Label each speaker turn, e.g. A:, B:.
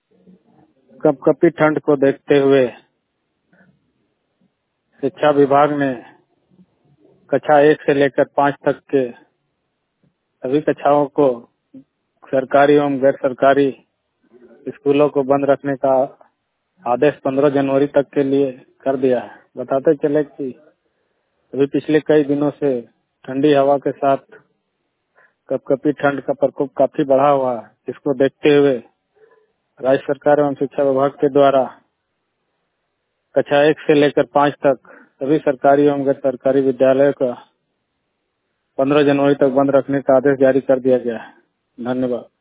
A: कपकपी ठंड को देखते हुए शिक्षा विभाग ने कक्षा 1 से लेकर 5 तक के सभी कक्षाओं को सरकारी एवं गैर सरकारी स्कूलों को बंद रखने का आदेश 15 जनवरी तक के लिए कर दिया है। बताते चले कि अभी पिछले कई दिनों से ठंडी हवा के साथ कपकपी ठंड का प्रकोप काफी बढ़ा हुआ है। इसको देखते हुए राज्य सरकार एवं शिक्षा विभाग के द्वारा कक्षा 1 से लेकर 5 तक सभी सरकारी एवं गैर सरकारी विद्यालयों का 15 जनवरी तक बंद रखने का आदेश जारी कर दिया गया है। धन्यवाद।